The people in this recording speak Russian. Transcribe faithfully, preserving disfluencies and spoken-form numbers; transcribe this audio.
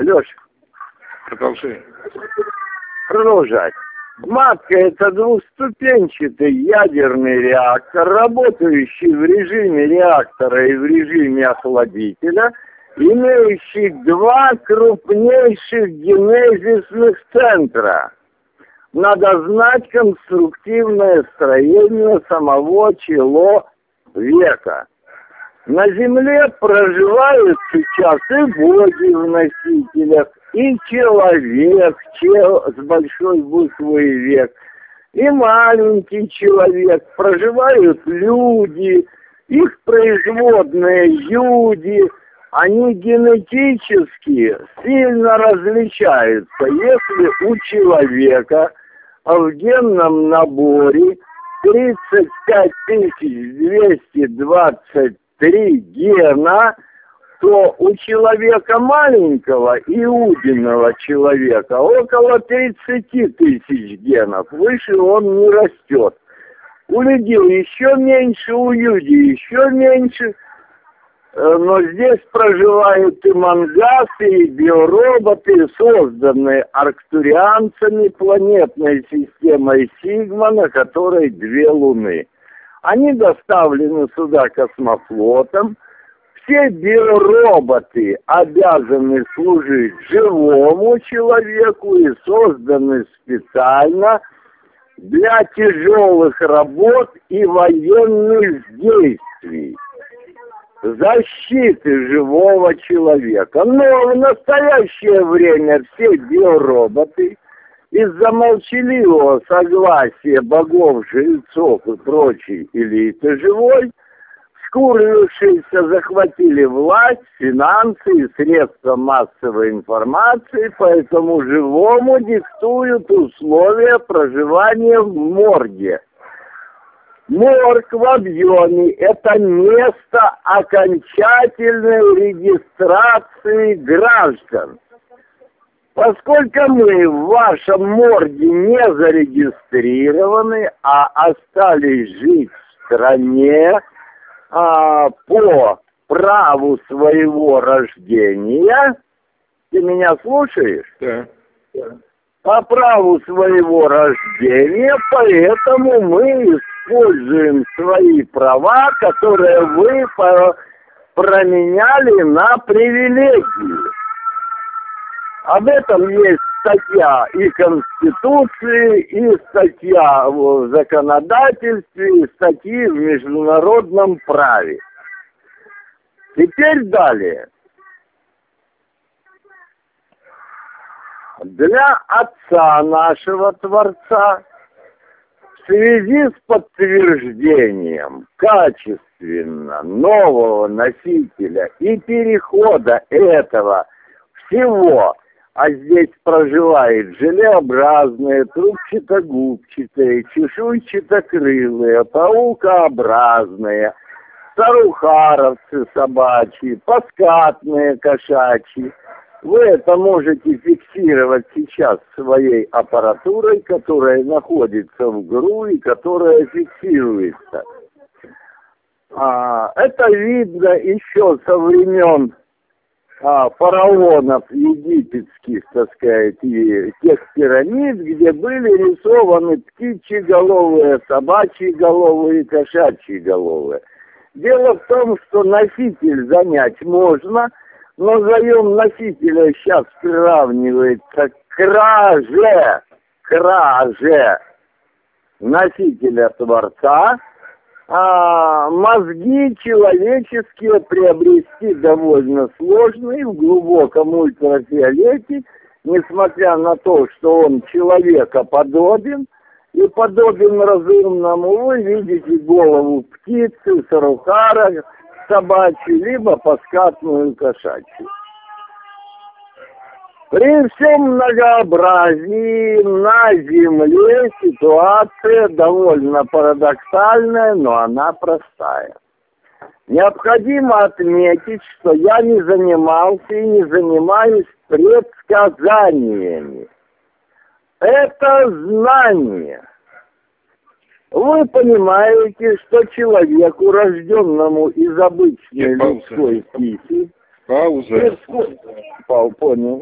Леш, Продолжай. продолжать. Матка — это двухступенчатый ядерный реактор, работающий в режиме реактора и в режиме охладителя, имеющий два крупнейших генезисных центра. Надо знать конструктивное строение самого человека. На Земле проживают сейчас и боги в носителях, и человек чел, с большой буквы «век», и маленький человек, проживают люди, их производные люди, они генетически сильно различаются. Если у человека в генном наборе тридцать пять тысяч двести двадцать три гена, то у человека маленького, иудиного человека, около тридцати тысяч генов. Выше он не растет. У людей еще меньше, у Юди еще меньше. Но здесь проживают и мангасы, и биороботы, созданные арктурианцами планетной системой Сигма, на которой две луны. Они доставлены сюда космофлотом. Все биороботы обязаны служить живому человеку и созданы специально для тяжелых работ и военных действий, защиты живого человека. Но в настоящее время все биороботы из-за молчаливого согласия богов, жрецов и прочей элиты живой, скурлившиеся захватили власть, финансы и средства массовой информации, поэтому живому диктуют условия проживания в морге. Морг в объеме – это место окончательной регистрации граждан. Поскольку мы в вашем морге не зарегистрированы, а остались жить в стране а, по праву своего рождения, ты меня слушаешь? Да. По праву своего рождения, поэтому мы используем свои права, которые вы променяли на привилегии. Об этом есть статья и Конституции, и статья в законодательстве, и статьи в международном праве. Теперь далее. Для Отца нашего Творца в связи с подтверждением качественно нового носителя и перехода этого всего, а здесь проживает желеобразные, трубчато-губчатые, чешуйчато-крылые, паукообразные, старухаровцы собачьи, паскатные кошачьи. Вы это можете фиксировать сейчас своей аппаратурой, которая находится в ГРУ и которая фиксируется. А, это видно еще со времен а, фараонов египетских, так сказать, и тех пирамид, где были рисованы птичьи головы, собачьи головы и кошачьи головы. Дело в том, что носитель занять можно, но заем носителя сейчас приравнивается к краже, краже носителя Творца, а мозги человеческие приобрести довольно сложно и в глубоком ультрафиолете, несмотря на то, что он человекоподобен и подобен разумному, вы видите голову птицы, сарухара, собачью, либо паскатную кошачью. При всем многообразии на Земле ситуация довольно парадоксальная, но она простая. Необходимо отметить, что я не занимался и не занимаюсь предсказаниями. Это знание. Вы понимаете, что человеку, рожденному из обычной людской птицы, Пауза. Понял.